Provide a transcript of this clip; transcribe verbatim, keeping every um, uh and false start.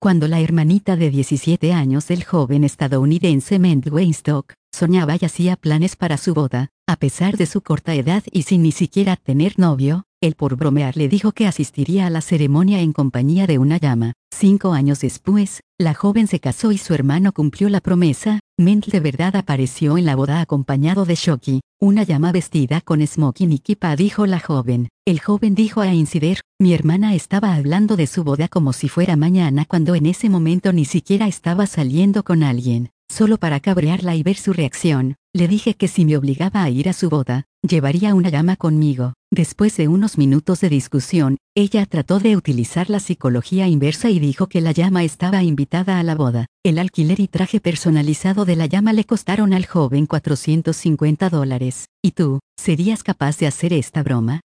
Cuando la hermanita de diecisiete años del joven estadounidense Mend Weinstock soñaba y hacía planes para su boda, a pesar de su corta edad y sin ni siquiera tener novio, él por bromear le dijo que asistiría a la ceremonia en compañía de una llama. Cinco años después, la joven se casó y su hermano cumplió la promesa. Mend de verdad apareció en la boda acompañado de Shoki, una llama vestida con smoking y kippah, dijo la joven. El joven dijo a Insider: mi hermana estaba hablando de su boda como si fuera mañana cuando en ese momento ni siquiera estaba saliendo con alguien. Solo para cabrearla y ver su reacción, le dije que si me obligaba a ir a su boda, llevaría una llama conmigo. Después de unos minutos de discusión, ella trató de utilizar la psicología inversa y dijo que la llama estaba invitada a la boda. El alquiler y traje personalizado de la llama le costaron al joven cuatrocientos cincuenta dólares. ¿Y tú, serías capaz de hacer esta broma?